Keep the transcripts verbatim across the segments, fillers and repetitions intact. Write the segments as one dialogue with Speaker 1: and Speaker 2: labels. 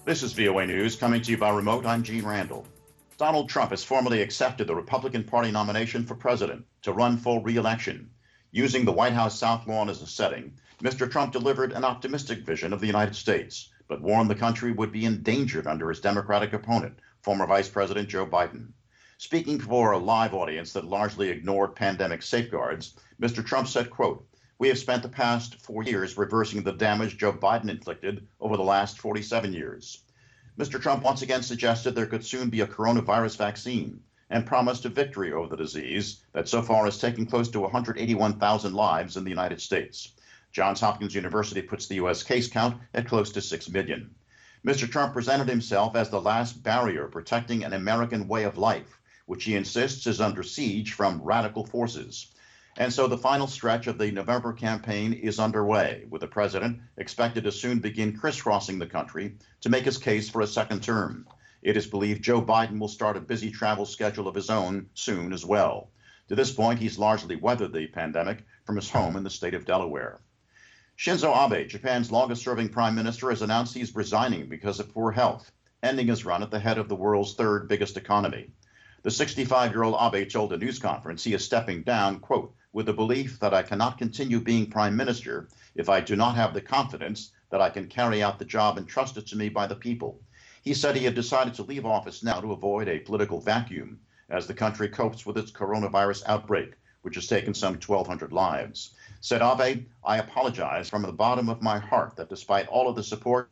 Speaker 1: This is V O A News, coming to you by remote. I'm Gene Randall. Donald Trump has formally accepted the Republican Party nomination for president to run for re-election. Using the White House South Lawn as a setting, Mister Trump delivered an optimistic vision of the United States, but warned the country would be endangered under his Democratic opponent, former Vice President Joe Biden. Speaking before a live audience that largely ignored pandemic safeguards, Mister Trump said, quote, "We have spent the past four years reversing the damage Joe Biden inflicted over the last forty-seven years. Mister Trump once again suggested there could soon be a coronavirus vaccine and promised a victory over the disease that so far has taken close to one hundred eighty-one thousand lives in the United States. Johns Hopkins University puts the U S case count at close to six million. Mister Trump presented himself as the last barrier protecting an American way of life, which he insists is under siege from radical forces. And so the final stretch of the November campaign is underway, with the president expected to soon begin crisscrossing the country to make his case for a second term. It is believed Joe Biden will start a busy travel schedule of his own soon as well. To this point, he's largely weathered the pandemic from his home in the state of Delaware. Shinzo Abe, Japan's longest-serving prime minister, has announced he's resigning because of poor health, ending his run at the head of the world's third biggest economy. The sixty-five-year-old Abe told a news conference he is stepping down, quote, with the belief that I cannot continue being prime minister if I do not have the confidence that I can carry out the job entrusted to me by the people. He said he had decided to leave office now to avoid a political vacuum as the country copes with its coronavirus outbreak, which has taken some twelve hundred lives. Said Abe, "I apologize from the bottom of my heart that despite all of the support,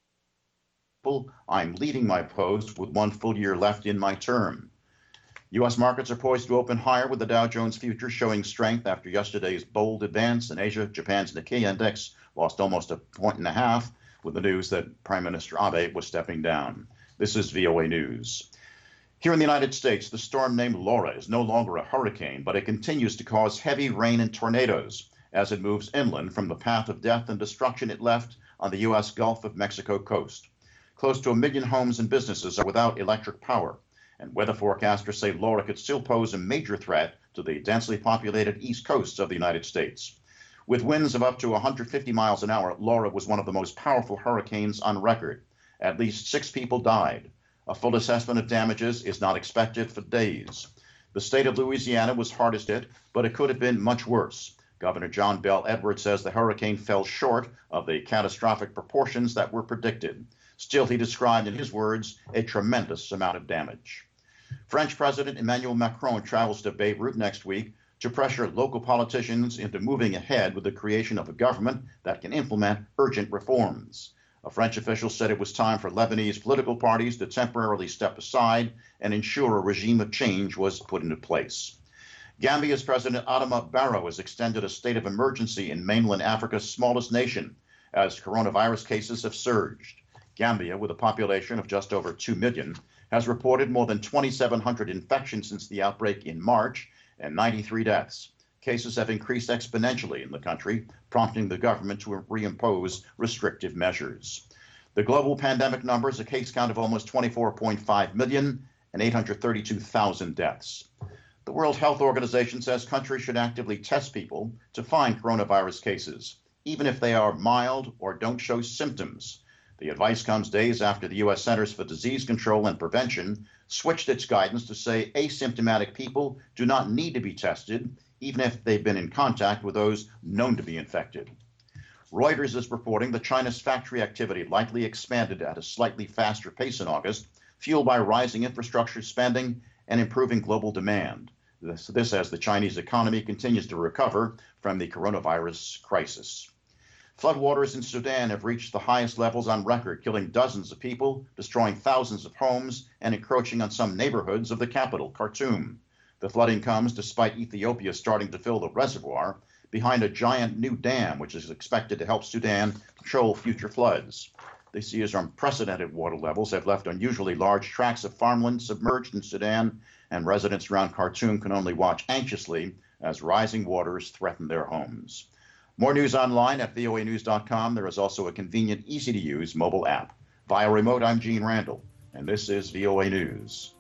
Speaker 1: I'm leaving my post with one full year left in my term." U S markets are poised to open higher, with the Dow Jones futures showing strength after yesterday's bold advance. In Asia, Japan's Nikkei index lost almost a point and a half with the news that Prime Minister Abe was stepping down. This is V O A News. Here in the United States, the storm named Laura is no longer a hurricane, but it continues to cause heavy rain and tornadoes as it moves inland from the path of death and destruction it left on the U S Gulf of Mexico coast. Close to a million homes and businesses are without electric power, and weather forecasters say Laura could still pose a major threat to the densely populated east coasts of the United States. With winds of up to one hundred fifty miles an hour, Laura was one of the most powerful hurricanes on record. At least six people died. A full assessment of damages is not expected for days. The state of Louisiana was hardest hit, but it could have been much worse. Governor John Bel Edwards says the hurricane fell short of the catastrophic proportions that were predicted. Still, he described in his words a tremendous amount of damage. French President Emmanuel Macron travels to Beirut next week to pressure local politicians into moving ahead with the creation of a government that can implement urgent reforms. A French official said it was time for Lebanese political parties to temporarily step aside and ensure a regime of change was put into place. Gambia's President Adama Barrow has extended a state of emergency in mainland Africa's smallest nation as coronavirus cases have surged. Gambia, with a population of just over two million, has reported more than twenty-seven hundred infections since the outbreak in March and ninety-three deaths. Cases have increased exponentially in the country, prompting the government to reimpose restrictive measures. The global pandemic numbers a case count of almost twenty-four point five million and eight hundred thirty-two thousand deaths. The World Health Organization says countries should actively test people to find coronavirus cases, even if they are mild or don't show symptoms. The advice comes days after the U S Centers for Disease Control and Prevention switched its guidance to say asymptomatic people do not need to be tested, even if they've been in contact with those known to be infected. Reuters is reporting that China's factory activity likely expanded at a slightly faster pace in August, fueled by rising infrastructure spending and improving global demand. This, this as the Chinese economy continues to recover from the coronavirus crisis. Floodwaters in Sudan have reached the highest levels on record, killing dozens of people, destroying thousands of homes, and encroaching on some neighborhoods of the capital, Khartoum. The flooding comes despite Ethiopia starting to fill the reservoir behind a giant new dam, which is expected to help Sudan control future floods. This year's unprecedented water levels have left unusually large tracts of farmland submerged in Sudan, and residents around Khartoum can only watch anxiously as rising waters threaten their homes. More news online at V O A news dot com. There is also a convenient, easy-to-use mobile app. Via remote, I'm Gene Randall, and this is V O A News.